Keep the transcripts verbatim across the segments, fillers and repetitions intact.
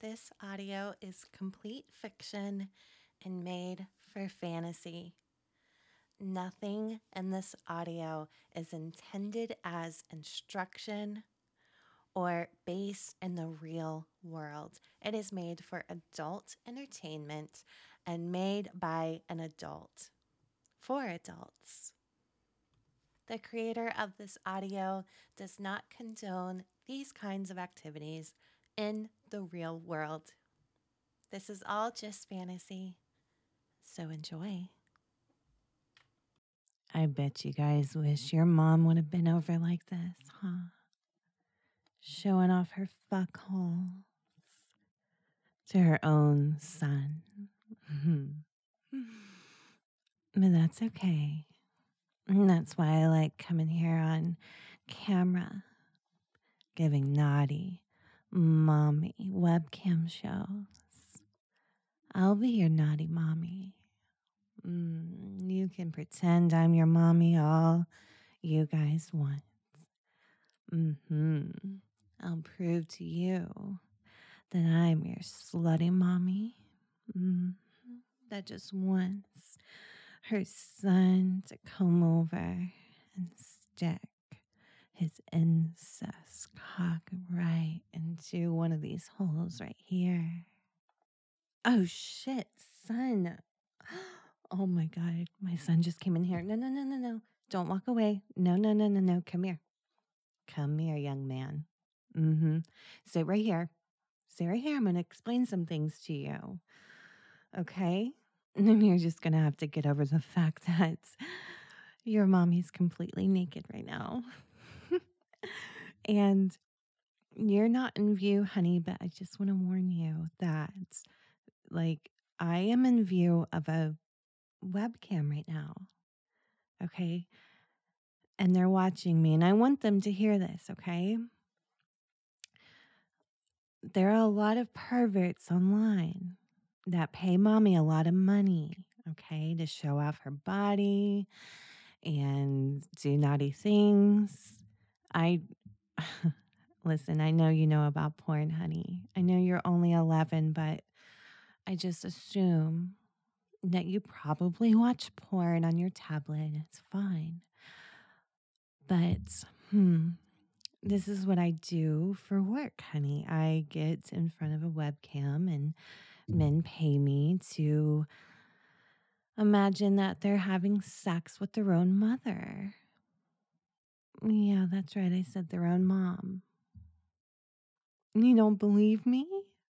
This audio is complete fiction and made for fantasy. Nothing in this audio is intended as instruction or based in the real world. It is made for adult entertainment and made by an adult for adults. The creator of this audio does not condone these kinds of activities in the real world. This is all just fantasy, so enjoy. I bet you guys wish your mom would have been over like this, huh? Showing off her fuckholes to her own son. But that's okay. And that's why I like coming here on camera, giving naughty, mommy webcam shows. I'll be your naughty mommy. Mm, you can pretend I'm your mommy all you guys want. Mm-hmm. I'll prove to you that I'm your slutty mommy. Mm-hmm. That just wants her son to come over and stick his incest cock right into one of these holes right here. Oh shit, son. Oh my God, my son just came in here. No, no, no, no, no. Don't walk away. No, no, no, no, no. Come here. Come here, young man. Mm-hmm. Sit right here. Sit right here. I'm going to explain some things to you. Okay? And then you're just going to have to get over the fact that your mommy's completely naked right now. And you're not in view, honey, but I just want to warn you that, like, I am in view of a webcam right now. Okay? And they're watching me, and I want them to hear this, okay? There are a lot of perverts online that pay mommy a lot of money, okay, to show off her body and do naughty things. I, listen, I know you know about porn, honey. I know you're only eleven, but I just assume that you probably watch porn on your tablet. It's fine. But, hmm, this is what I do for work, honey. I get in front of a webcam and men pay me to imagine that they're having sex with their own mother. Yeah, that's right. I said their own mom. You don't believe me?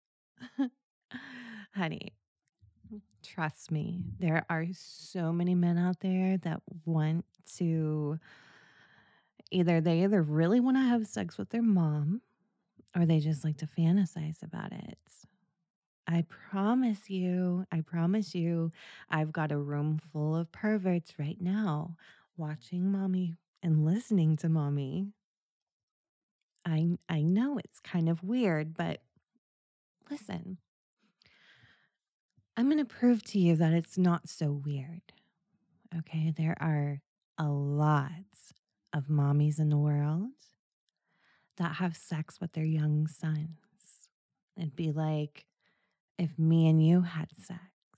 Honey, trust me. There are so many men out there that want to either they either really want to have sex with their mom or they just like to fantasize about it. I promise you, I promise you, I've got a room full of perverts right now watching mommy and listening to mommy. I I know it's kind of weird, but listen, I'm going to prove to you that it's not so weird. Okay, there are a lot of mommies in the world that have sex with their young sons. It'd be like if me and you had sex.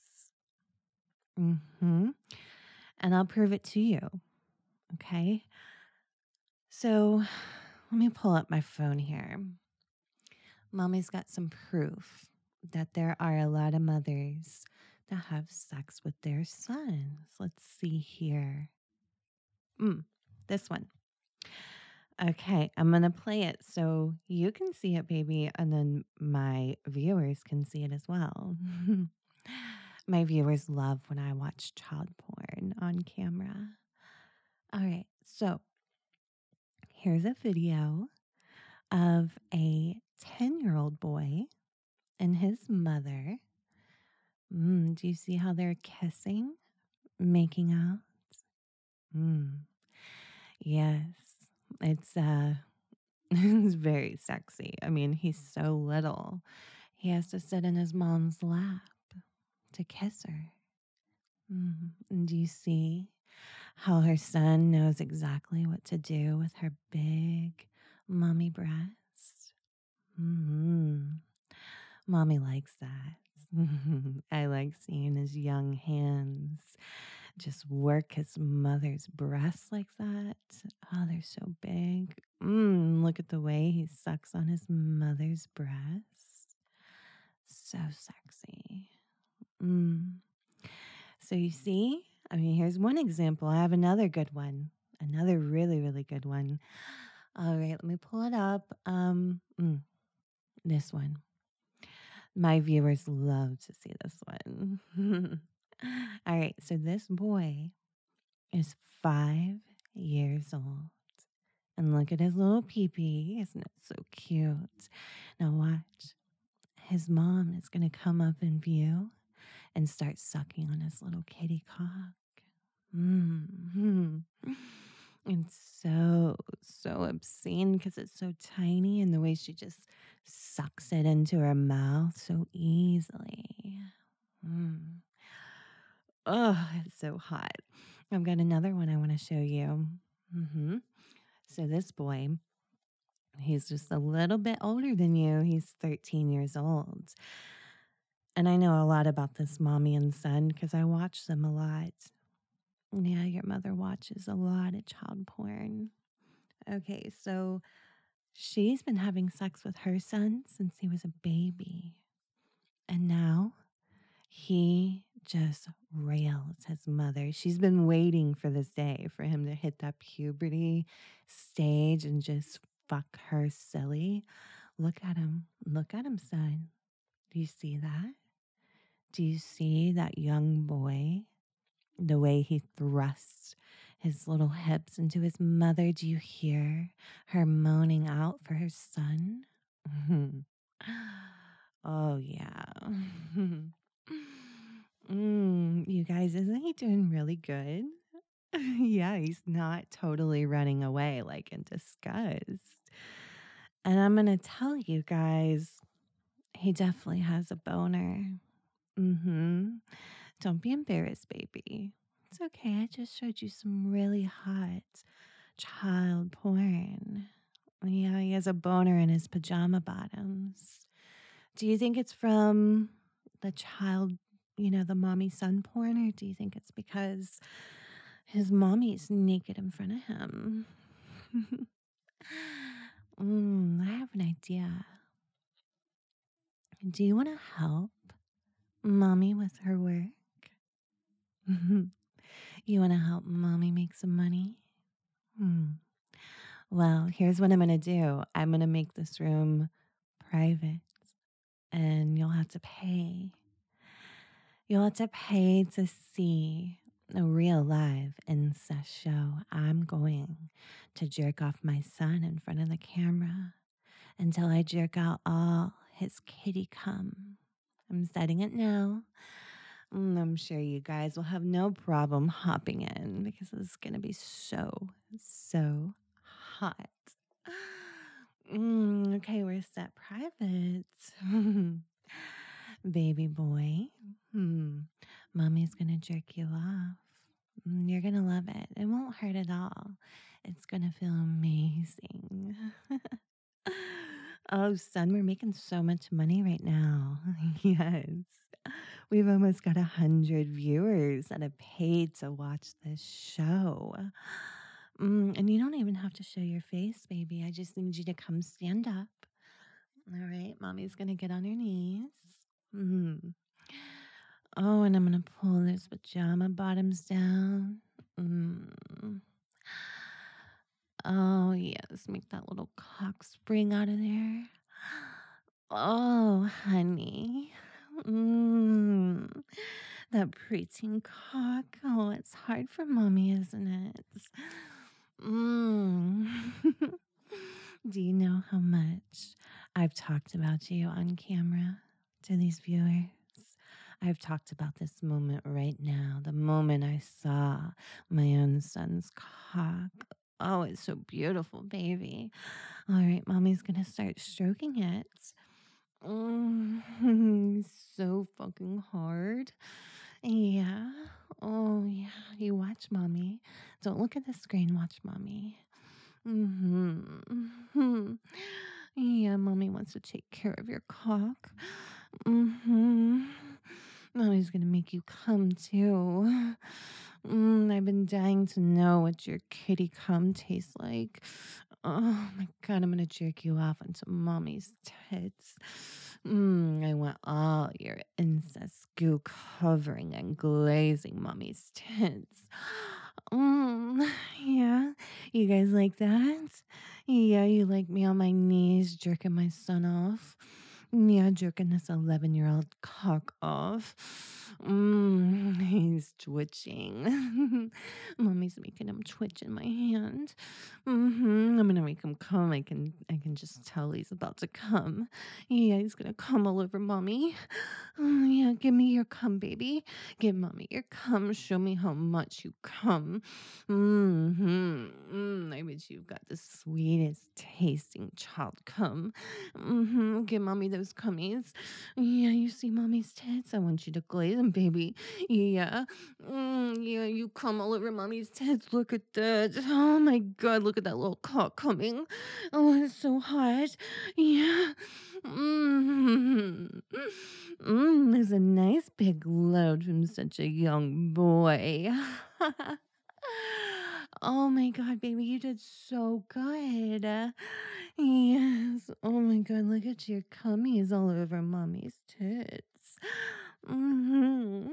Mm-hmm. And I'll prove it to you. Okay. So let me pull up my phone here. Mommy's got some proof that there are a lot of mothers that have sex with their sons. Let's see here. Mm, this one. Okay, I'm going to play it so you can see it, baby, and then my viewers can see it as well. My viewers love when I watch child porn on camera. All right, so here's a video of a ten-year-old boy and his mother. Mm, do you see how they're kissing, making out? Mm, yes, it's uh, it's very sexy. I mean, he's so little. He has to sit in his mom's lap to kiss her. Mm, and do you see how her son knows exactly what to do with her big mommy breast? Mm-hmm. Mommy likes that. I like seeing his young hands just work his mother's breasts like that. Oh, they're so big. Mm, look at the way he sucks on his mother's breasts. So sexy. Mm. So you see, I mean, here's one example. I have another good one. Another really, really good one. All right, let me pull it up. Um, mm, this one. My viewers love to see this one. All right, so this boy is five years old. And look at his little peepee. Isn't it so cute? Now watch. His mom is going to come up in view and start sucking on his little kitty cock. Mm-hmm. It's so, so obscene because it's so tiny and the way she just sucks it into her mouth so easily. Mm. Oh, it's so hot. I've got another one I want to show you. Mm-hmm. So this boy, he's just a little bit older than you. He's thirteen years old. And I know a lot about this mommy and son because I watch them a lot. Yeah, your mother watches a lot of child porn. Okay, so she's been having sex with her son since he was a baby. And now he just rails his mother. She's been waiting for this day for him to hit that puberty stage and just fuck her silly. Look at him. Look at him, son. Do you see that? Do you see that young boy? The way he thrusts his little hips into his mother. Do you hear her moaning out for her son? Oh, yeah. Mm, you guys, isn't he doing really good? Yeah, he's not totally running away like in disgust. And I'm going to tell you guys, he definitely has a boner. Mm-hmm. Don't be embarrassed, baby. It's okay. I just showed you some really hot child porn. Yeah, he has a boner in his pajama bottoms. Do you think it's from the child, you know, the mommy son porn, or do you think it's because his mommy's naked in front of him? mm, I have an idea. Do you want to help mommy with her work? You want to help mommy make some money? Hmm. Well, here's what I'm going to do. I'm going to make this room private and you'll have to pay. You'll have to pay to see a real live incest show. I'm going to jerk off my son in front of the camera until I jerk out all his kitty cum. I'm setting it now. Mm, I'm sure you guys will have no problem hopping in because this is going to be so, so hot. Mm, okay, we're set private. Baby boy, hmm. Mommy's going to jerk you off. Mm, You're going to love it. It won't hurt at all. It's going to feel amazing. Oh, son, we're making so much money right now. Yes. We've almost got a hundred viewers that have paid to watch this show. Mm, and you don't even have to show your face, baby. I just need you to come stand up. All right, mommy's gonna get on her knees. Mm. Oh, and I'm gonna pull those pajama bottoms down. Mm. Oh, yes, make that little cock spring out of there. Oh, honey. Mm, that preteen cock. Oh, it's hard for mommy, isn't it? Mm. Do you know how much I've talked about you on camera to these viewers? I've talked about this moment right now, the moment I saw my own son's cock. Oh, it's so beautiful, baby. All right, mommy's gonna start stroking it. Mm, so fucking hard. Yeah. Oh, yeah. You watch mommy. Don't look at the screen. Watch mommy. Mm-hmm. Yeah, mommy wants to take care of your cock. Mm-hmm. Mommy's gonna make you come too. Mm, I've been dying to know what your kitty cum tastes like. Oh my god, I'm gonna jerk you off onto mommy's tits. Mm, I want all your incest goo covering and glazing mommy's tits. Mm, yeah, you guys like that? Yeah, you like me on my knees jerking my son off? Yeah, jerking this eleven year old cock off. Mm, he's twitching. Mommy's making him twitch in my hand. hmm I'm gonna make him come. I can I can just tell he's about to come. Yeah, he's gonna come all over mommy. Oh, yeah, give me your cum, baby. Give mommy your cum. Show me how much you come. Mm-hmm. Mm, I bet you've got the sweetest tasting child cum. Mm-hmm. Give mommy those cummies. Yeah, you see mommy's tits? I want you to glaze them, baby. Yeah. Mm, yeah, you come all over mommy's tits. Look at that. Oh my god, look at that little cock coming. Oh, it's so hot. Yeah. Mm. Mm, there's a nice big load from such a young boy. Oh my god, baby, you did so good. Uh, Yes. Oh my god, look at your cummies all over mommy's tits. hmm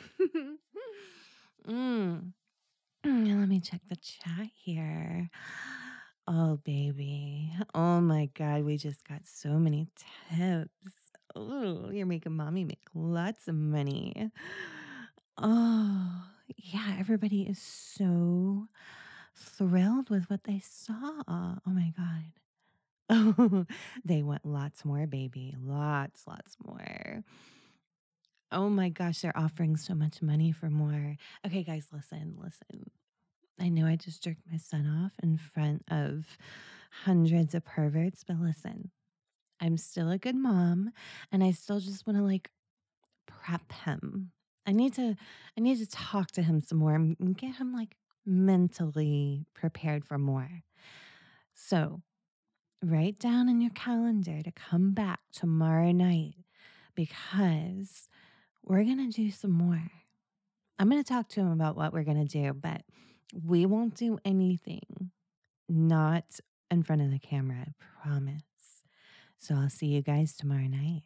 mm. Mm, Let me check the chat here. Oh, baby. Oh my God. We just got so many tips. Oh, you're making mommy make lots of money. Oh, yeah. Everybody is so thrilled with what they saw. Oh my God. Oh, they want lots more, baby. Lots, lots more. Oh my gosh, they're offering so much money for more. Okay, guys, listen, listen. I know I just jerked my son off in front of hundreds of perverts, but listen, I'm still a good mom and I still just want to like prep him. I need to I need to talk to him some more and and get him like mentally prepared for more. So, write down in your calendar to come back tomorrow night because we're going to do some more. I'm going to talk to him about what we're going to do, but we won't do anything not in front of the camera, I promise. So I'll see you guys tomorrow night.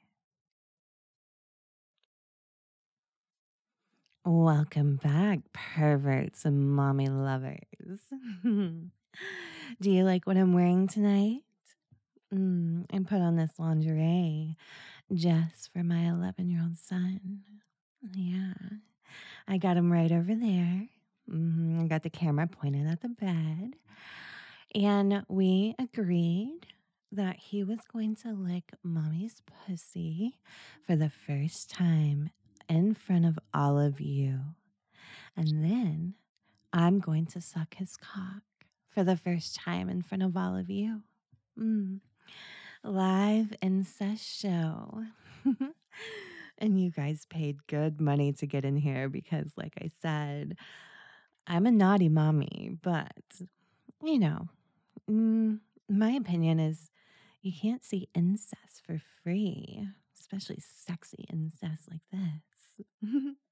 Welcome back, perverts and mommy lovers. Do you like what I'm wearing tonight? Mm, I put on this lingerie just for my eleven year old son. Yeah, I got him right over there. hmm I got the camera pointed at the bed. And we agreed that he was going to lick mommy's pussy for the first time in front of all of you. And then I'm going to suck his cock for the first time in front of all of you. Mm. Live incest show. And you guys paid good money to get in here because, like I said, I'm a naughty mommy, but you know, mm, my opinion is you can't see incest for free, especially sexy incest like this.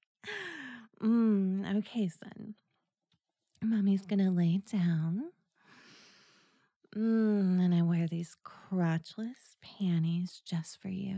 mm, okay, son. Mommy's gonna lay down. Mm, and I wear these crotchless panties just for you.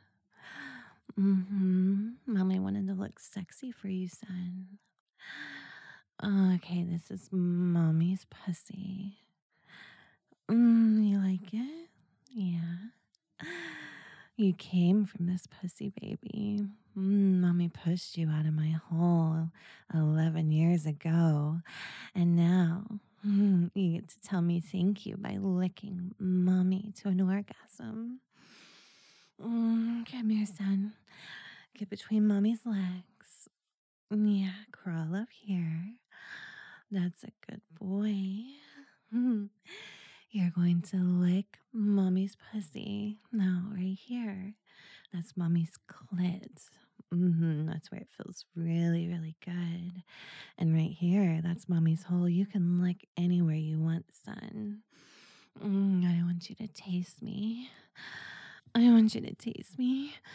Mm-hmm. Mommy wanted to look sexy for you, son. Okay, this is mommy's pussy. Mm, you like it? Yeah. You came from this pussy, baby. Mm, mommy pushed you out of my hole eleven years ago. And now mm, you get to tell me thank you by licking mommy to an orgasm. Mm, come here, son. Get between mommy's legs. Yeah, crawl up here. That's a good boy. Mm. You're going to lick mommy's pussy. Now, right here, that's mommy's clit. hmm That's where it feels really, really good. And right here, that's mommy's hole. You can lick anywhere you want, son. Mm, I want you to taste me. I want you to taste me.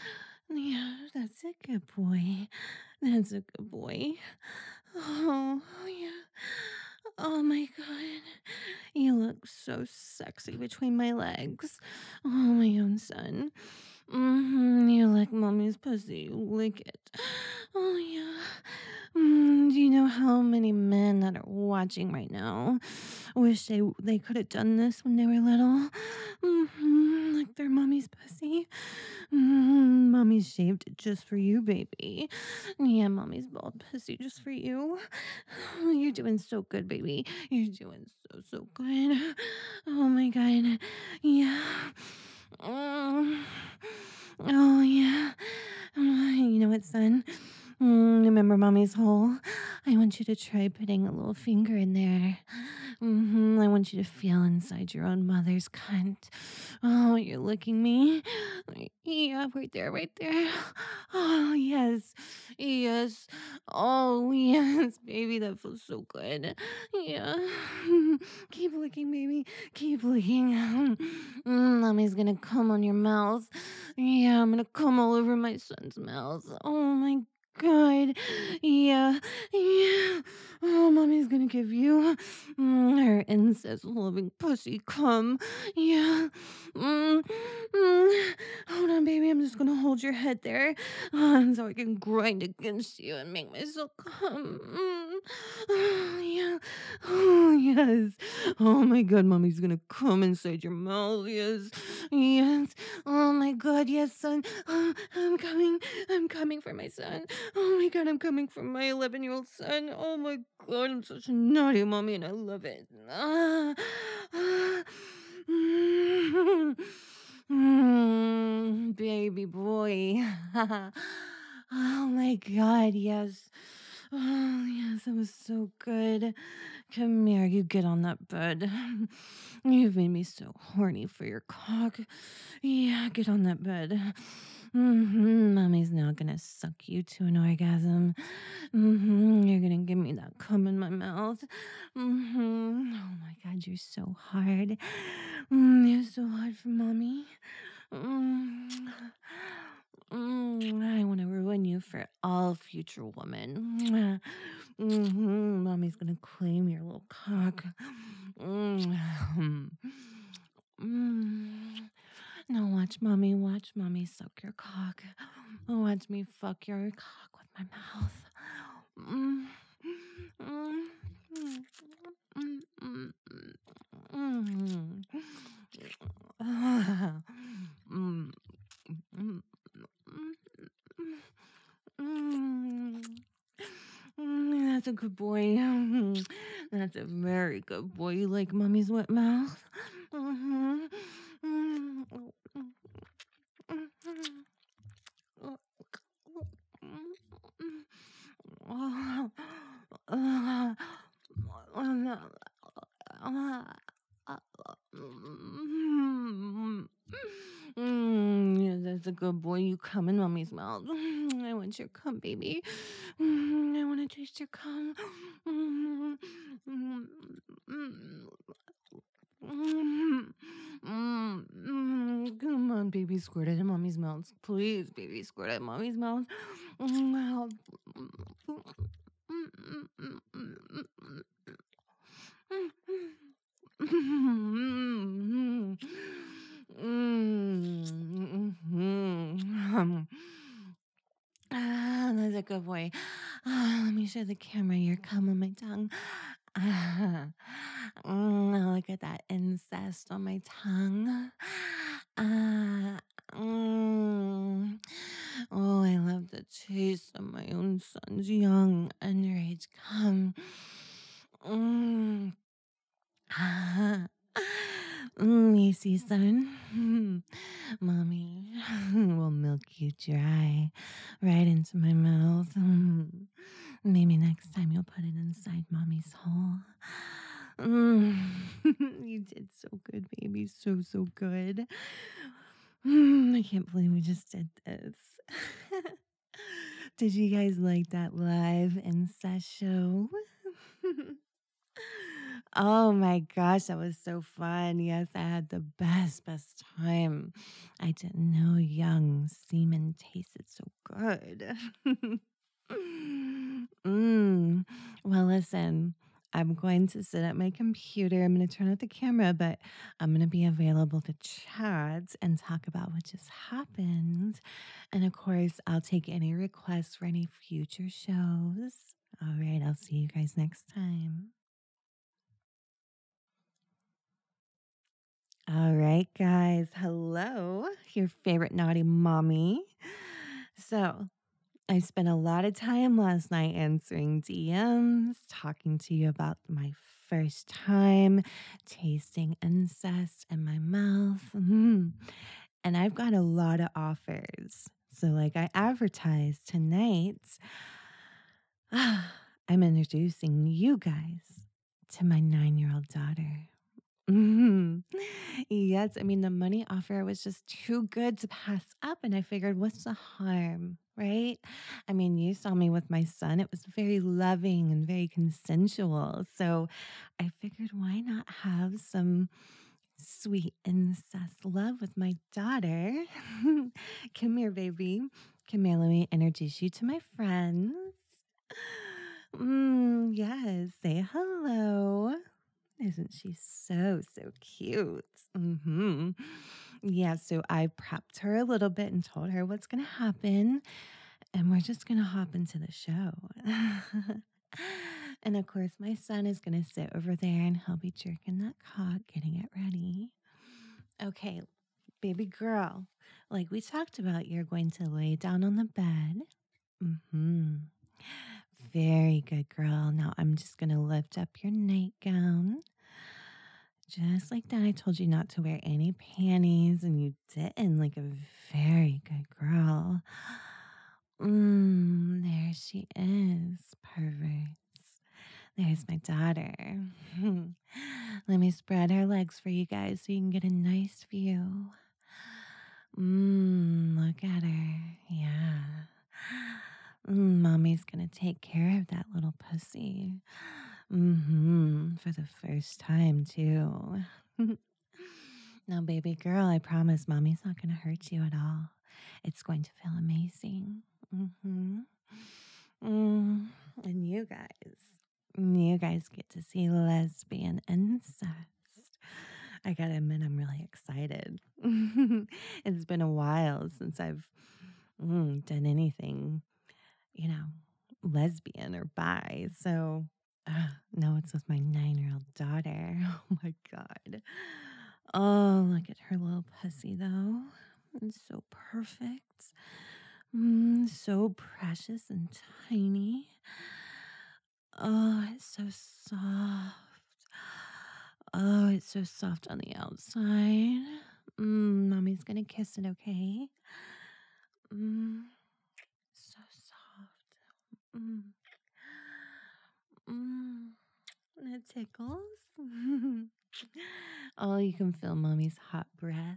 Yeah, that's a good boy. That's a good boy. Oh, yeah. Oh my God. You look so sexy between my legs. Oh, my own son. Mm-hmm. You like mommy's pussy. Lick it. Oh, yeah. Mm, do you know how many men that are watching right now wish they they could have done this when they were little? Mm-hmm. Like their mommy's pussy. Mm, mommy's shaved it just for you, baby. Yeah, mommy's bald pussy just for you. You're doing so good, baby. You're doing so, so good. Oh my God. Yeah. Mm. Oh, yeah. Uh, You know what, son? Mm, remember mommy's hole? I want you to try putting a little finger in there. hmm I want you to feel inside your own mother's cunt. Oh, you're licking me. Yeah, right there, right there. Oh, yes. Yes. Oh, yes, baby. That feels so good. Yeah. Keep licking, baby. Keep licking. Mm, mommy's gonna come on your mouth. Yeah, I'm gonna come all over my son's mouth. Oh my God. Yeah. Yeah. Oh, mommy's gonna give you mm, her incest loving pussy cum. Yeah. Mm, mm. Hold on, baby. I'm just gonna hold your head there uh, so I can grind against you and make myself come. Mm. Oh, yeah. Oh, yes. Oh my God, mommy's gonna come inside your mouth. Yes. Yes. Oh my God, yes, son. Oh, I'm coming. I'm coming for my son. Oh my God, I'm coming for my eleven year old son. Oh my God, I'm such a naughty mommy and I love it. Ah, ah, mm, mm, baby boy. Oh my God, yes. Oh, yes, that was so good. Come here, you get on that bed. You've made me so horny for your cock. Yeah, get on that bed. hmm Mommy's now gonna suck you to an orgasm. hmm You're gonna give me that cum in my mouth. hmm Oh my God, you're so hard. Mm, you're so hard for mommy. Mm. Mm, I want to ruin you for all future women. hmm Mommy's gonna claim your little cock. Mm. Mm. Now watch mommy, watch mommy suck your cock. Watch me fuck your cock with my mouth. Mm. Mm. Mm. Mm. Mm. Mm. Mm. Mm. Mm. Mm, that's a good boy. That's a very good boy. You like mommy's wet mouth? Mhm. Mm. Mm, yeah, that's a good boy. You come in mommy's mouth. I want your cum, baby. Mm, I want to taste your cum. Mm, mm, mm, mm, mm, mm. Come on, baby, squirt it in mommy's mouth. Please, baby, squirt it in mommy's mouth. Mm, Mm. Ah, that's a good boy. Ah, let me show the camera your cum on my tongue. Ah, mm, look at that incest on my tongue. Ah, mm. Oh, I love the taste of my own son's young underage cum. Mm. Ah. Mm, you see, son? Mommy will milk you dry right into my mouth. Mm. Maybe next time you'll put it inside mommy's hole. Mm. You did so good, baby. So, so good. Mm, I can't believe we just did this. Did you guys like that live incest show? Oh my gosh, that was so fun. Yes, I had the best, best time. I didn't know young semen tasted so good. mm. Well, listen, I'm going to sit at my computer. I'm going to turn off the camera, but I'm going to be available to chat and talk about what just happened. And of course, I'll take any requests for any future shows. All right, I'll see you guys next time. All right, guys. Hello, your favorite naughty mommy. So, I spent a lot of time last night answering D Ms, talking to you about my first time tasting incest in my mouth. Mhm. And I've got a lot of offers. So, like I advertised tonight, I'm introducing you guys to my nine year old daughter. Mhm. Yes, I mean, the money offer was just too good to pass up, and I figured, what's the harm, right? I mean, you saw me with my son. It was very loving and very consensual. So I figured, why not have some sweet incest love with my daughter? Come here, baby. Come here, let me introduce you to my friends. Mm, yes, say hello. Isn't she so, so cute? hmm Yeah, so I prepped her a little bit and told her what's going to happen. And we're just going to hop into the show. And of course, my son is going to sit over there and he'll be jerking that cock, getting it ready. Okay, baby girl, like we talked about, you're going to lay down on the bed. hmm Very good, girl. Now I'm just going to lift up your nightgown. Just like that, I told you not to wear any panties, and you didn't. Like a very good girl. Mm, there she is. Perfect. There's my daughter. Let me spread her legs for you guys so you can get a nice view. Mmm, look at her. Yeah. Mm, mommy's gonna take care of that little pussy. Mm-hmm. For the first time, too. Now, baby girl, I promise mommy's not gonna hurt you at all. It's going to feel amazing. Mm-hmm. Mm. And you guys, you guys get to see lesbian incest. I gotta admit, I'm really excited. It's been a while since I've mm, done anything, you know, lesbian or bi. So uh, no, it's with my nine year old daughter. Oh my God. Oh, look at her little pussy, though. It's so perfect. Mm, so precious and tiny. Oh, it's so soft. Oh, it's so soft on the outside. Mm, mommy's gonna kiss it, okay? Mm, so soft. Mm, mm, it tickles. Oh, you can feel mommy's hot breath.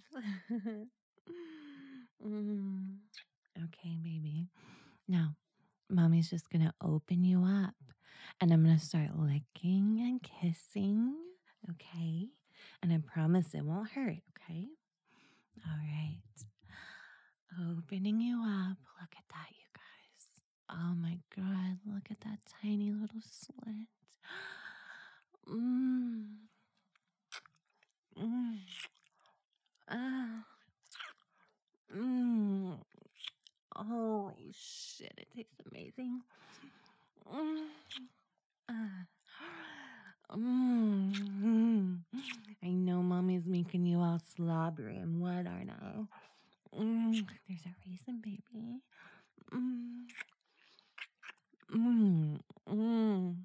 mm. Okay, baby. Now, mommy's just gonna open you up and I'm gonna start licking and kissing. Okay. And I promise it won't hurt. Okay. All right. Opening you up. Look at that, you guys. Oh my God. Look at that tiny little slit. Mmm. Mmm. Ah. Mmm. Holy shit. It tastes amazing. Mm. Ah. Mm. I know mommy's making you all slobbery and wet, aren't I? Mm. There's a reason, baby. Mm. Mm. Mm.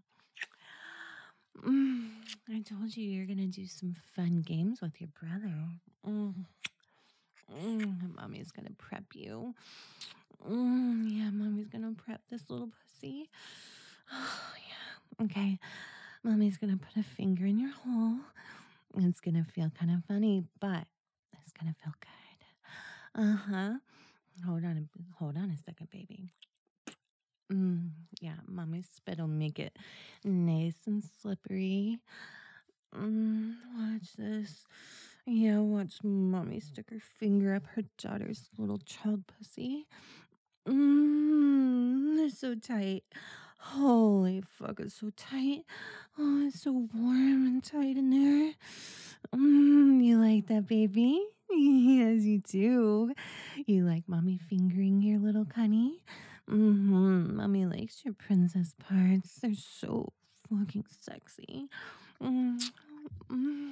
Mm. I told you you're gonna do some fun games with your brother. Mm. Mm. Mommy's gonna prep you. Mm. Yeah, mommy's gonna prep this little pussy. Oh, yeah. Okay. Mommy's gonna put a finger in your hole. It's gonna feel kind of funny, but it's gonna feel good. Uh huh. Hold on, a- hold on a second, baby. Mm, yeah, mommy's spit will make it nice and slippery. Mm, watch this. Yeah, watch mommy stick her finger up her daughter's little child pussy. Mmm, they're so tight. Holy fuck, it's so tight. Oh, it's so warm and tight in there. Mmm, you like that, baby? Yes, you do. You like mommy fingering your little cunny? Mm-hmm. Mommy likes your princess parts. They're so fucking sexy. Mm, mm,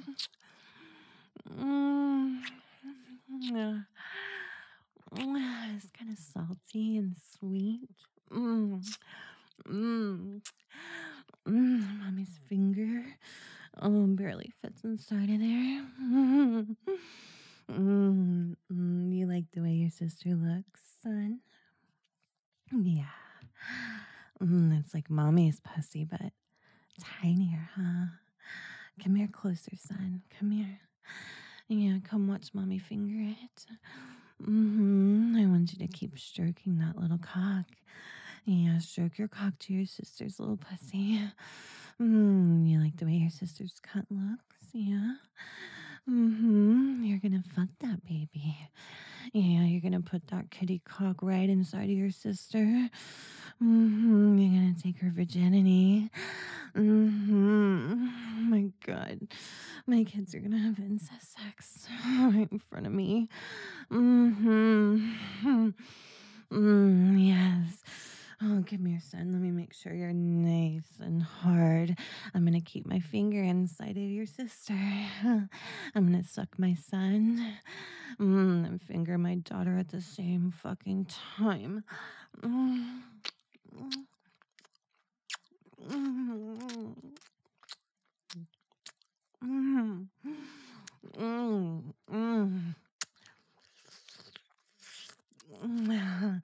mm. Yeah. Mm, it's kind of salty and sweet. Mm, mm, mm, mommy's finger oh, barely fits inside of there. Mm, mm, mm, you like the way your sister looks, son? Yeah. Mm, it's like mommy's pussy, but tinier, huh? Come here closer, son. Come here. Yeah, come watch mommy finger it. Mm-hmm. I want you to keep stroking that little cock. Yeah, stroke your cock to your sister's little pussy. Mm, you like the way your sister's cunt looks? Yeah. Mm-hmm. You're gonna fuck that baby. Yeah, you're gonna put that kitty cock right inside of your sister. Mm-hmm. You're gonna take her virginity. Mm-hmm. Oh my God. My kids are gonna have incest sex right in front of me. Mm-hmm. Mm, yes. Oh, come here, son. Let me make sure you're nice and hard. I'm gonna keep my finger inside of your sister. I'm gonna suck my son. Mm, and finger my daughter at the same fucking time. Mm, mm, mm, mm, mm, mm.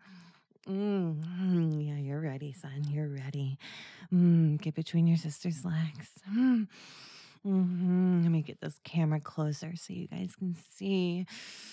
Mm, yeah, you're ready, son. You're ready. Mm, get between your sister's legs. Mm, hmm Let me get this camera closer so you guys can see.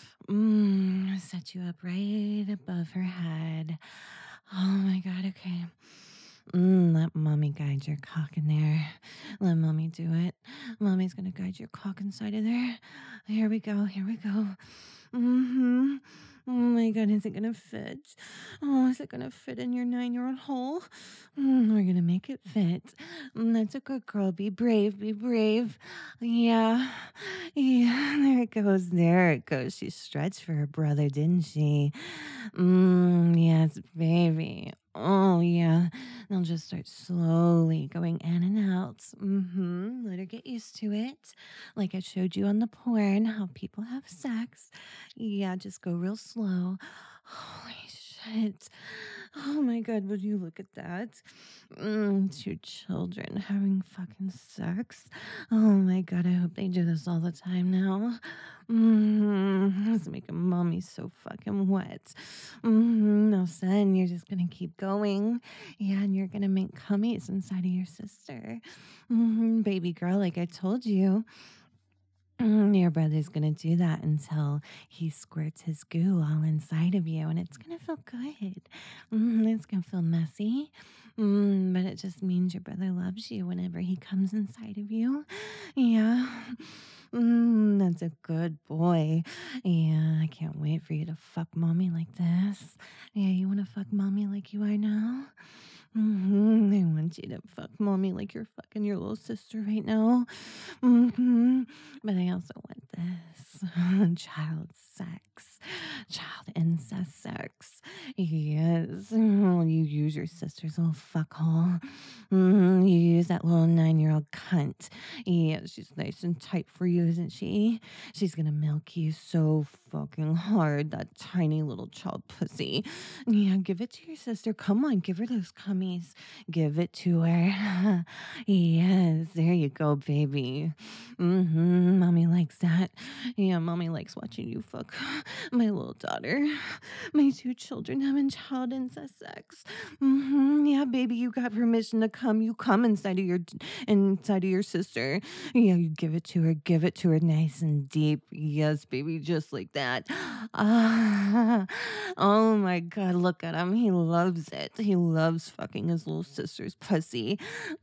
Mm, set you up right above her head. Oh my God, okay. Mm, let mommy guide your cock in there. Let mommy do it. Mommy's gonna guide your cock inside of there. Here we go. Here we go. Mm-hmm. Oh my God, is it gonna fit? Oh, is it gonna fit in your nine-year-old hole? Mm, we're gonna make it fit. Mm, that's a good girl. Be brave. Be brave. Yeah. Yeah. There it goes. There it goes. She stretched for her brother, didn't she? Mm, yes, baby. Oh, yeah. They'll just start slowly going in and out. Mm-hmm. Let her get used to it. Like I showed you on the porn, how people have sex. Yeah, just go real slow. Holy shit. Oh my God, would you look at that? Mm, two children having fucking sex. Oh my God, I hope they do this all the time now. Mm, it's making mommy so fucking wet. Mm, no, son, you're just gonna keep going. Yeah, and you're gonna make cummies inside of your sister. Mm, baby girl, like I told you. Mm, your brother's gonna do that until he squirts his goo all inside of you, and it's gonna feel good. Mm, it's gonna feel messy, mm, but it just means your brother loves you whenever he comes inside of you. Yeah. Mm, that's a good boy. Yeah, I can't wait for you to fuck mommy like this. Yeah, you wanna fuck mommy like you are now? hmm I want you to fuck mommy like you're fucking your little sister right now. hmm But I also want this child sex, child incest sex. Yes. Oh, you use your sister's little fuckhole. Mm, you use that little nine year old cunt. Yeah, she's nice and tight for you, isn't she? She's gonna milk you so fucking hard, that tiny little child pussy. Yeah, give it to your sister. Come on, give her those cummies. Give it to her. Yes, there you go, baby. Mm-hmm. Mommy likes that. Yeah, mommy likes watching you fuck my little daughter. My two children having child incest sex. Mm-hmm. Yeah, baby, you got permission to come. You come inside of your inside of your sister. Yeah, you give it to her. Give it to her nice and deep. Yes, baby, just like that. Ah, oh my God, look at him. He loves it. He loves fucking sucking his little sister's pussy.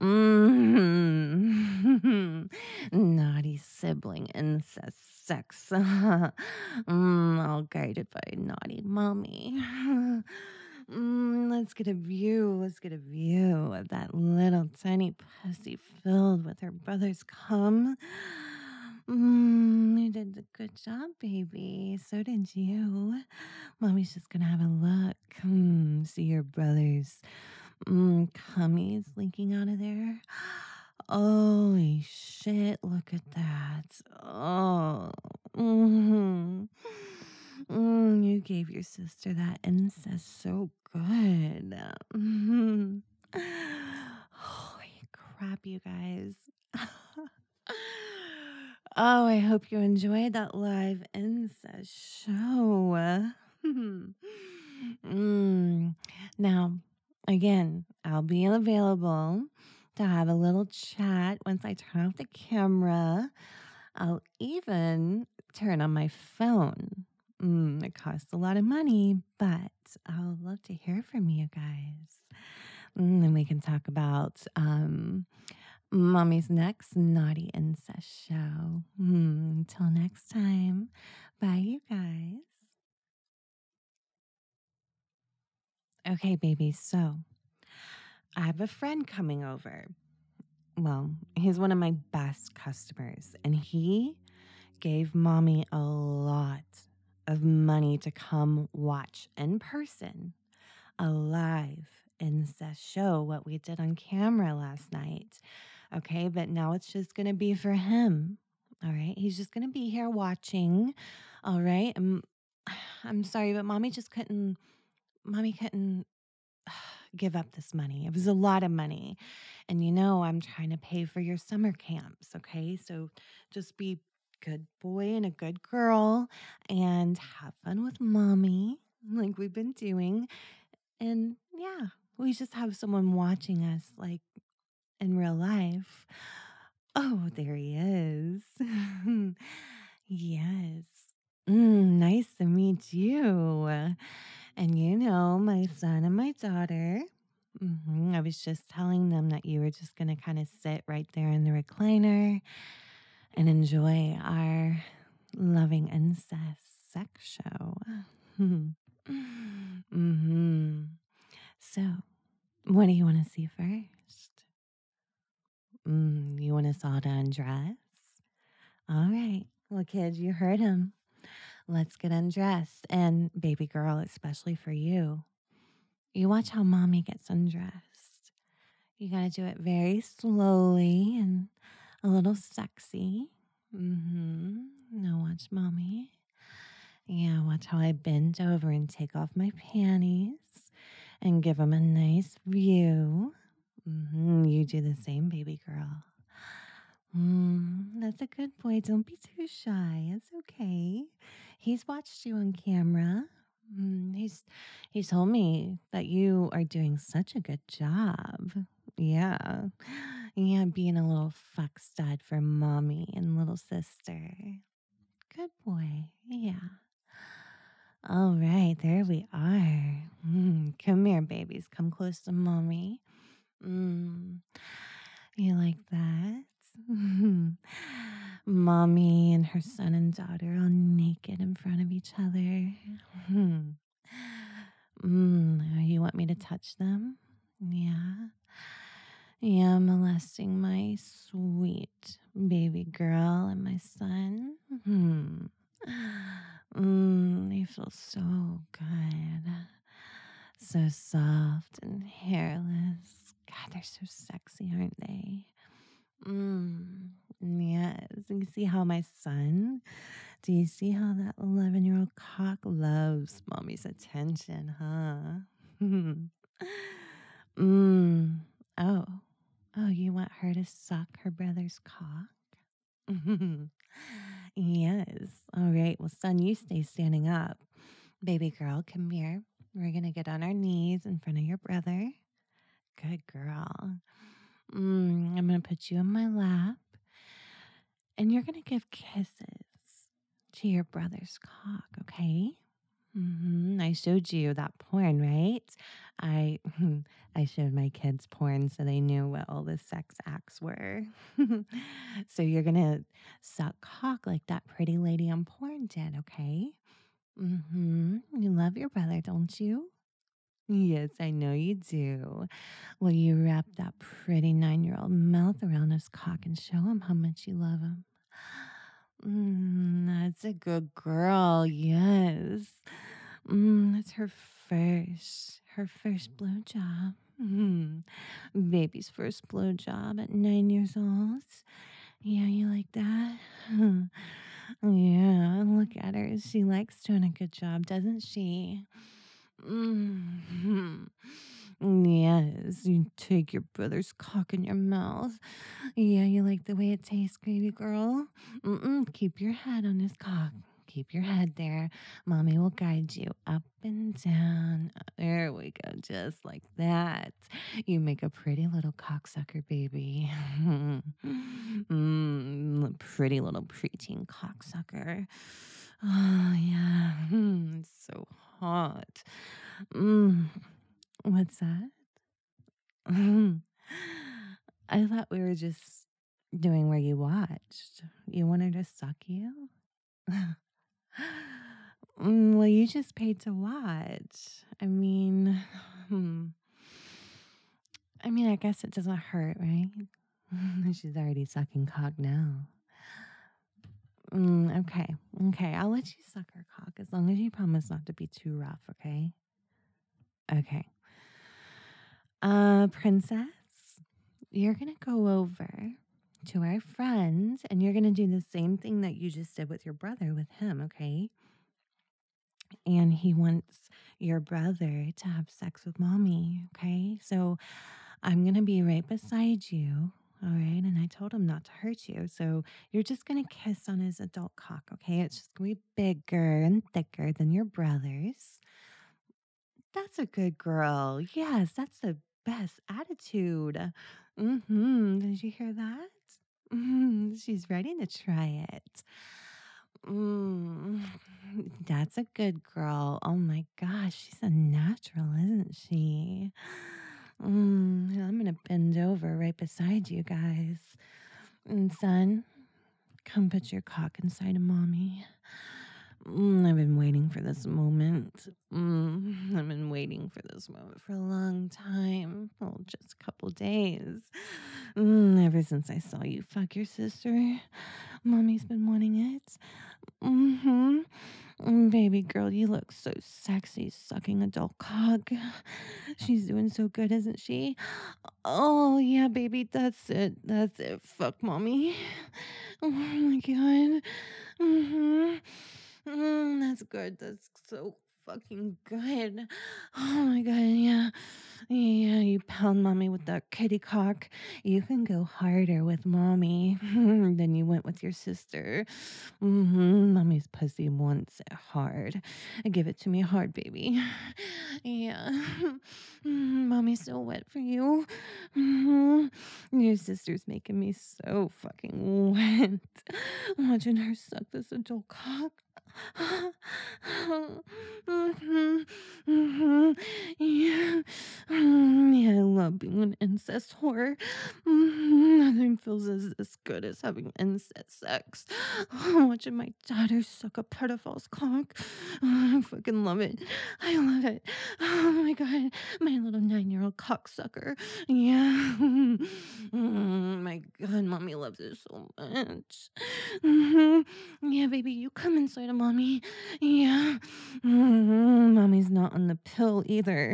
Mm. Naughty sibling incest sex. mm, all guided by naughty mommy. Mm, let's get a view. Let's get a view of that little tiny pussy filled with her brother's cum. Mm, you did a good job, baby. So did you. Mommy's just gonna have a look. Hmm, see your brother's mm, cummies leaking out of there. Holy shit, look at that. Oh, mm, mm, you gave your sister that incest so good. Mhm. Holy crap, you guys. Oh, I hope you enjoyed that live incest show. Mm. Now, again, I'll be available to have a little chat once I turn off the camera. I'll even turn on my phone. Mm, it costs a lot of money, but I'll love to hear from you guys. Mm, and we can talk about um, Mommy's next naughty incest show. Mm, until next time, bye, you guys. Okay, baby, so I have a friend coming over. Well, he's one of my best customers, and he gave mommy a lot of money to come watch in person a live incest show, what we did on camera last night. Okay, but now it's just going to be for him. All right, he's just going to be here watching. All right, I'm, I'm sorry, but mommy just couldn't, mommy couldn't give up this money. It was a lot of money. And you know, I'm trying to pay for your summer camps. Okay. So just be good boy and a good girl and have fun with mommy like we've been doing. And yeah, we just have someone watching us like in real life. Oh, there he is. Yes. Mm, nice to meet you. And you know, my son and my daughter. hmm I was just telling them that you were just going to kind of sit right there in the recliner and enjoy our loving incest sex show. hmm So, what do you want to see first? Mm, you want us all to undress? All right. Well, kids, you heard him. Let's get undressed. And, baby girl, especially for you, you watch how mommy gets undressed. You got to do it very slowly and a little sexy. Mm-hmm. Now watch mommy. Yeah, watch how I bend over and take off my panties and give them a nice view. Mm-hmm. You do the same, baby girl. Mm, that's a good boy. Don't be too shy. It's okay. He's watched you on camera. Mm, he's he told me that you are doing such a good job. Yeah. Yeah, being a little fuck stud for mommy and little sister. Good boy. Yeah. All right, there we are. Mm, come here, babies. Come close to mommy. Mm, you like that? Mommy and her son and daughter all naked in front of each other. Hmm. Mm, you want me to touch them? Yeah. Yeah, molesting my sweet baby girl and my son. Hmm. Mm, they feel so good. So soft and hairless. God, they're so sexy, aren't they? Mm, yes. You see how my son, do you see how that eleven year old cock loves mommy's attention, huh? mm. Oh, oh, you want her to suck her brother's cock? Yes. All right. Well, son, you stay standing up. Baby girl, come here. We're going to get on our knees in front of your brother. Good girl. Mm, I'm going to put you in my lap. And you're going to give kisses to your brother's cock, okay? Mhm. I showed you that porn, right? I I showed my kids porn so they knew what all the sex acts were. So you're gonna suck cock like that pretty lady on porn did, okay? Mhm. You love your brother, don't you? Yes, I know you do. Will you wrap that pretty nine-year-old mouth around his cock and show him how much you love him? Mm, that's a good girl. Yes. Mm, that's her first, her first blowjob. Mm, baby's first blowjob at nine years old. Yeah, you like that? Yeah, look at her. She likes doing a good job, doesn't she? Mhm. Yes, you take your brother's cock in your mouth. Yeah, you like the way it tastes, baby girl? Mm-mm, keep your head on his cock. Keep your head there. Mommy will guide you up and down. Uh, There we go, just like that. You make a pretty little cocksucker, baby. mm, pretty little preteen cocksucker. Oh, yeah. Mm, it's so hot. Mm, what's that? I thought we were just doing where you watched. You wanted to suck you? Mm, well, you just paid to watch. I mean, hmm. I mean, I guess it doesn't hurt, right? She's already sucking cock now. Mm, okay, okay. I'll let you suck her cock as long as you promise not to be too rough, okay? Okay. Uh, princess, you're gonna go over to our friend and you're gonna do the same thing that you just did with your brother with him, okay? And he wants your brother to have sex with mommy, okay? So I'm gonna be right beside you, all right? And I told him not to hurt you. So you're just gonna kiss on his adult cock, okay? It's just gonna be bigger and thicker than your brother's. That's a good girl. Yes, that's the best attitude. Mhm. Did you hear that? Mhm. She's ready to try it. Mm. That's a good girl. Oh my gosh, she's a natural, isn't she? Mm, I'm gonna bend over right beside you guys. And son, come put your cock inside of mommy. Mm, I've been waiting for this moment. Mm, I've been waiting for this moment for a long time. Well, just a couple days. Mm, ever since I saw you fuck your sister, mommy's been wanting it. Mm-hmm. Mm, Baby girl, you look so sexy sucking adult cock. She's doing so good, isn't she? Oh, yeah, baby, that's it. That's it. Fuck mommy. Oh my god. Mm-hmm. Mm, that's good. That's so fucking good. Oh my god, yeah. Yeah, you pound mommy with that kitty cock. You can go harder with mommy than you went with your sister. Mm-hmm. Mommy's pussy wants it hard. Give it to me hard, baby. Yeah. Mhm. Mommy's so wet for you. Mhm. Your sister's making me so fucking wet. Watching her suck this adult cock. Mhm. Mhm. Yeah. Mm, yeah, I love being an incest whore. Mhm. Nothing feels as, as good as having incest sex. Watching my daughter suck a pedophile's cock. Oh, I fucking love it. I love it. Oh my god. My little nine year old cocksucker. Yeah. Mm, my god, mommy loves it so much. Mhm. Yeah, baby, you come inside of mommy. Yeah. Mhm. Mommy's not on the pill either.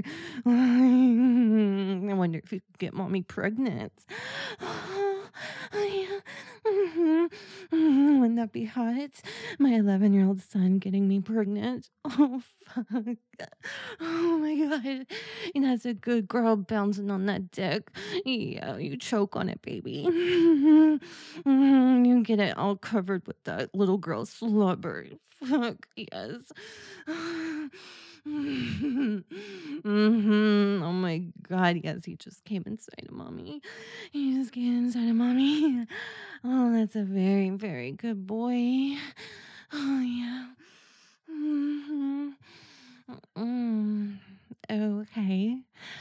I wonder if you could get mommy pregnant. Oh, yeah. Mhm. Mhm. Wouldn't that be hot? My eleven year old son getting me pregnant. Oh, fuck. Oh my god. That's a good girl bouncing on that dick. Yeah, you choke on it, baby. Mhm. You get it all covered with that little girl slobber. Fuck, yes. Mhm. Oh my god, yes, he just came inside of mommy. He just came inside of mommy. Oh, that's a very, very good boy. Oh, yeah. Mhm. Mm. Okay.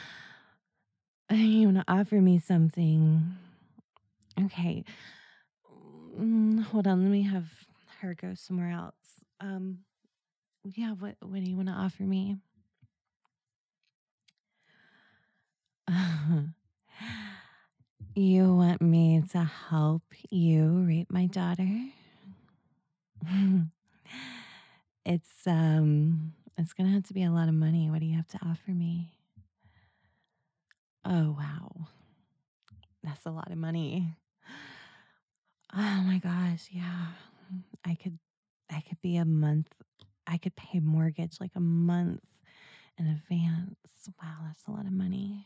You wanna offer me something. Okay. Mm, hold on, let me have her go somewhere else. Um, yeah, what what do you wanna offer me? You want me to help you rape my daughter? It's, um, it's gonna have to be a lot of money. What do you have to offer me? Oh, wow. That's a lot of money. Oh my gosh, yeah. I could I could be a month. I could pay mortgage like a month in advance. Wow, that's a lot of money.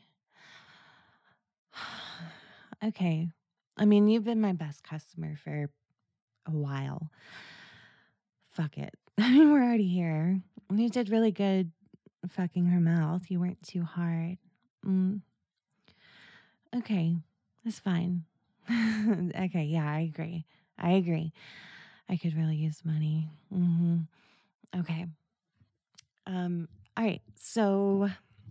Okay. I mean, you've been my best customer for a while. Fuck it. I mean, we're already here. You did really good fucking her mouth. You weren't too hard. Mm, okay. That's fine. Okay. Yeah, I agree. I agree. I could really use money. Hmm. Okay. Um, all right. So,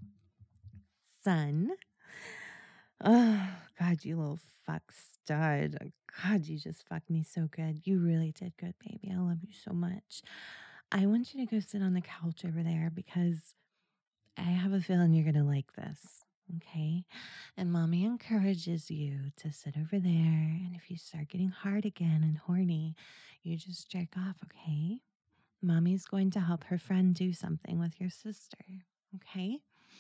son. Oh, God, you little fuck stud. Oh, God, you just fucked me so good. You really did good, baby. I love you so much. I want you to go sit on the couch over there because I have a feeling you're going to like this. Okay. And mommy encourages you to sit over there. And if you start getting hard again and horny, you just jerk off. Okay. Mommy's going to help her friend do something with your sister. Okay.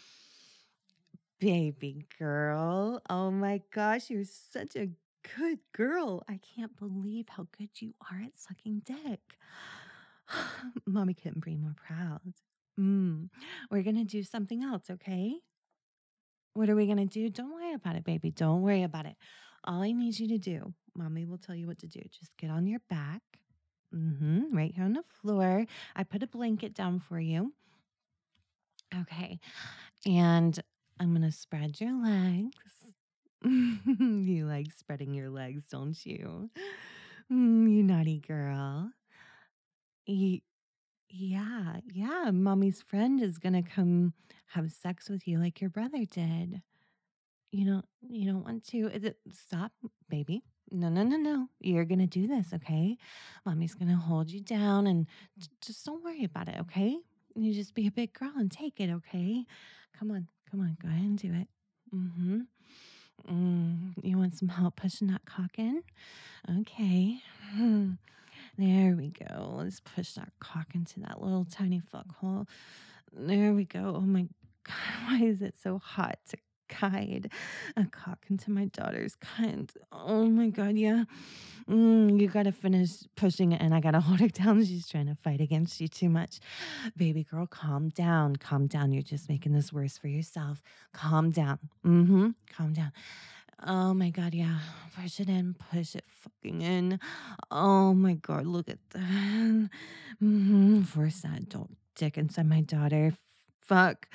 Baby girl. Oh my gosh, you're such a good girl. I can't believe how good you are at sucking dick. Mommy couldn't be more proud. Mm. We're going to do something else, okay? What are we going to do? Don't worry about it, baby. Don't worry about it. All I need you to do, mommy will tell you what to do. Just get on your back. Mm-hmm, right here on the floor. I put a blanket down for you. Okay. And I'm going to spread your legs. You like spreading your legs, don't you? Mm, you naughty girl. Ye- yeah, yeah. Mommy's friend is going to come have sex with you like your brother did. You don't you don't want to is it stop, baby. No, no, no, no. You're gonna do this, okay? Mommy's gonna hold you down and j- just don't worry about it, okay? You just be a big girl and take it, okay? Come on, come on, go ahead and do it. Mm-hmm. Mm, you want some help pushing that cock in? Okay. Hmm. There we go. Let's push that cock into that little tiny fuck hole. There we go. Oh my God, why is it so hot to guide a cock into my daughter's cunt? Oh my God, yeah. Mm, you gotta finish pushing it, and I gotta hold her down. She's trying to fight against you too much. Baby girl, calm down. Calm down. You're just making this worse for yourself. Calm down. Mm-hmm. Calm down. Oh my God, yeah. Push it in, push it fucking in. Oh my God, look at that. Mm-hmm. Force that adult dick inside my daughter. Fuck.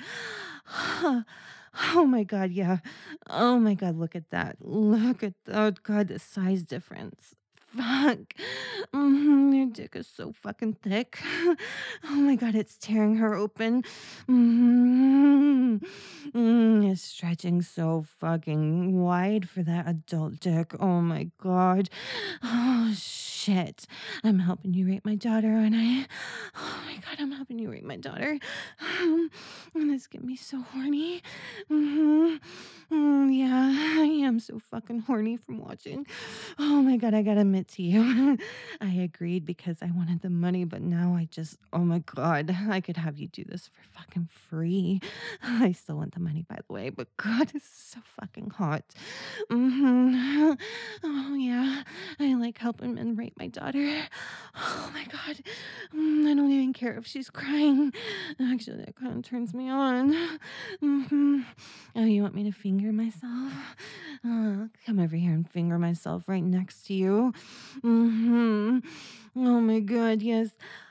Oh my God, yeah. Oh my God, look at that. Look at that. Oh God, the size difference. Fuck. Mhm, your dick is so fucking thick. Oh my God, it's tearing her open. Mhm. Mm, it's stretching so fucking wide for that adult dick. Oh my God. Oh shit. I'm helping you rape my daughter, and I. Oh my God, I'm helping you rape my daughter. Um, and this get me so horny. Hmm. Mm, yeah, I am so fucking horny from watching. Oh my God, I gotta admit to you, I agreed because I wanted the money, but now I just, oh my God, I could have you do this for fucking free. I still want the money, by the way, but God, this is so fucking hot. Hmm. Oh yeah, I like helping men rape my daughter. Oh my God, mm, I don't even care if she's crying. Actually, that kind of turns me on. Hmm. Oh, you want me to finger myself? Uh, come over here and finger myself right next to you. Hmm. Oh my God, yes.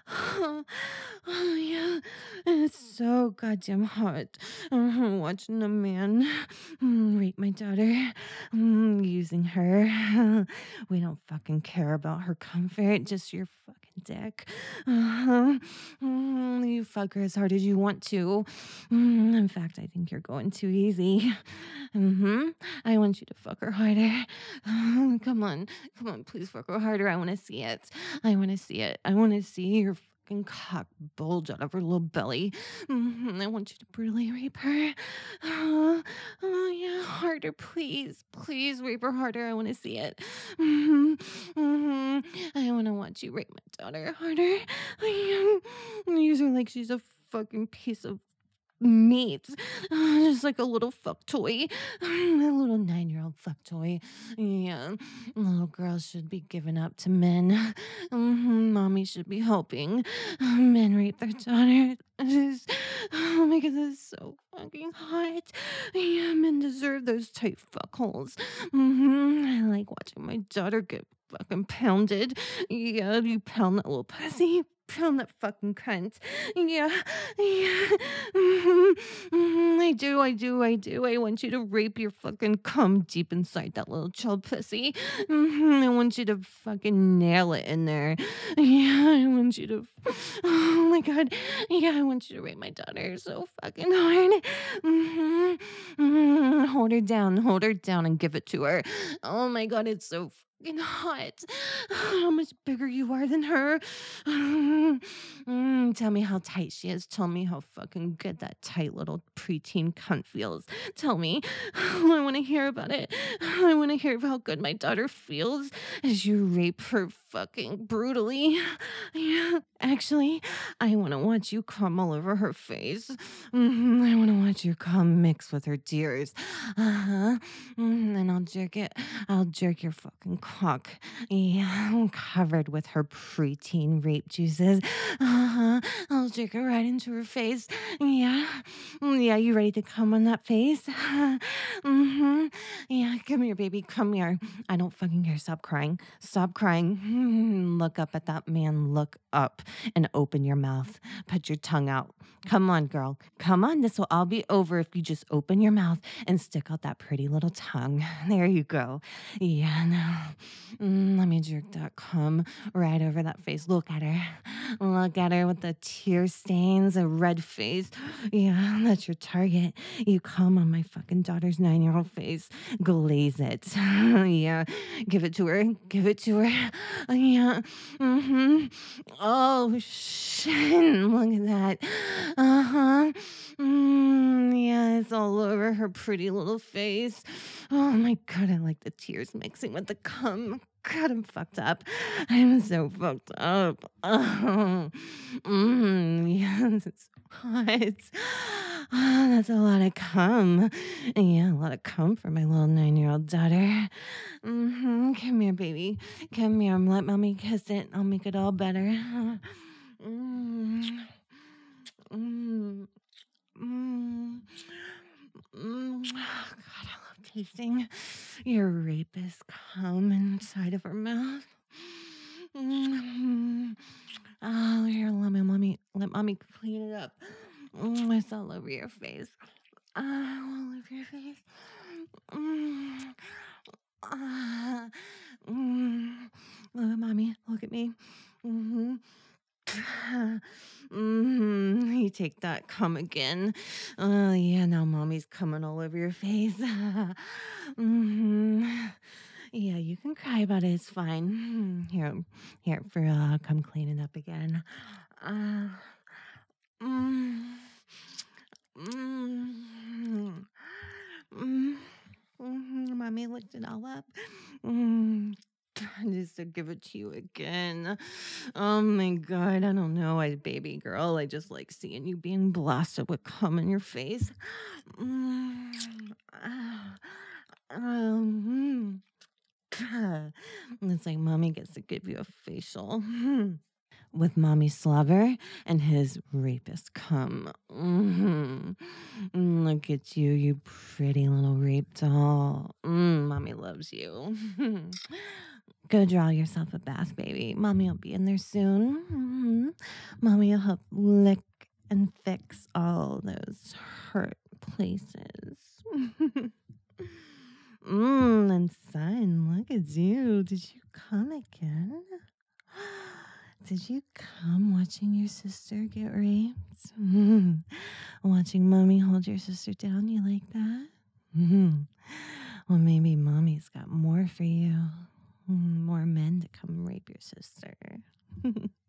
Oh yeah, it's so goddamn hot. Uh, watching a man mm, rape my daughter, mm, using her. We don't fucking care about her comfort, just your fucking dick. Uh-huh. Mm, you fuck her as hard as you want to. Mm, in fact, I think you're going too easy. Mm-hmm. I want you to fuck her harder. Come on. Come on, please fuck her harder. I want to see it. I want to see it. I want to see your fucking cock bulge out of her little belly. Mhm, I want you to brutally rape her. Oh, oh, yeah, harder, please. Please rape her harder. I want to see it. Mhm, mhm. I want to watch you rape my daughter harder. Use her like she's a fucking piece of meat. Uh, just like a little fuck toy. A little nine year old fuck toy. Yeah. Little girls should be given up to men. Mhm, mommy should be helping. Uh, Men rape their daughters. Oh my god, this is so fucking hot. Yeah, men deserve those tight fuck holes. hmm I like watching my daughter get fucking pounded. Yeah, you pound that little pussy. Pound that fucking cunt. Yeah, yeah. Mhm, mhm, I do, I do, I do. I want you to rape your fucking cum deep inside that little child pussy. Mhm, I want you to fucking nail it in there. Yeah, I want you to. Oh my god. Yeah, I want you to rape my daughter so fucking hard. hmm hmm Hold her down, hold her down, and give it to her. Oh my god, it's so fucking hot. How much bigger you are than her. Mm, tell me how tight she is. Tell me how fucking good that tight little preteen cunt feels. Tell me. I want to hear about it. I want to hear how good my daughter feels as you rape her fucking brutally. Yeah, actually, I want to watch you come all over her face. Mhm, I want to watch you come mix with her tears. Uh-huh. Mm, and I'll jerk it. I'll jerk your fucking cock. Yeah, covered with her preteen rape juices. Uh-huh. I'll jerk it right into her face. Yeah. Mm, Yeah, you ready to come on that face? mm-hmm. Yeah, come here, baby. Come here. I don't fucking care. Stop crying. Stop crying. Mm, Look up at that man. Look up and open your mouth. Put your tongue out. Come on, girl. Come on. This will all be over if you just open your mouth and stick out that pretty little tongue. There you go. Yeah, now. Mm, let me jerk that cum right over that face. Look at her. Look at her with the tear stains, a red face. Yeah, that's your target. You come on my fucking daughter's nine year old face. Glaze it. Yeah. Give it to her. Give it to her. Yeah. Mm-hmm. Oh, shit. Look at that. Uh huh. Mm, yeah, it's all over her pretty little face. Oh my god, I like the tears mixing with the cum. God, I'm fucked up. I'm so fucked up. Oh, mm, yes, it's hot. Ah, that's a lot of cum. Yeah, a lot of cum for my little nine year old daughter. hmm Come here, baby. Come here. Let mommy kiss it. I'll make it all better. Mm, mm, mm, mm. God, I love tasting your rapist cum inside of her mouth. Mm. Oh, here, let me, let me, let mommy clean it up. Mm, it's all over your face. Uh, all over your face. Mm. Ah. Mm. Look at mommy. Look at me. Mm-hmm. hmm You take that cum again. Oh yeah, now mommy's coming all over your face. hmm Yeah, you can cry about it. It's fine. Here, here for uh, come clean it up again. Uh, mm, mm, mm, mhm, Mommy licked it all up. Mm, just to give it to you again. Oh my god, I don't know, I baby girl. I just like seeing you being blasted with cum in your face. Mm, ah, um, mm. It's like mommy gets to give you a facial. With mommy slobber and his rapist cum. Mhm. Mm, Look at you, you pretty little rape doll. Mm, mommy loves you. Go draw yourself a bath, baby. Mommy will be in there soon. Mhm. Mommy will help lick and fix all those hurt places. mm, and son, look at you. Did you come again? Did sister get raped? Watching mommy hold your sister down, you like that? Well, maybe mommy's got more for you. Mm, More men to come rape your sister.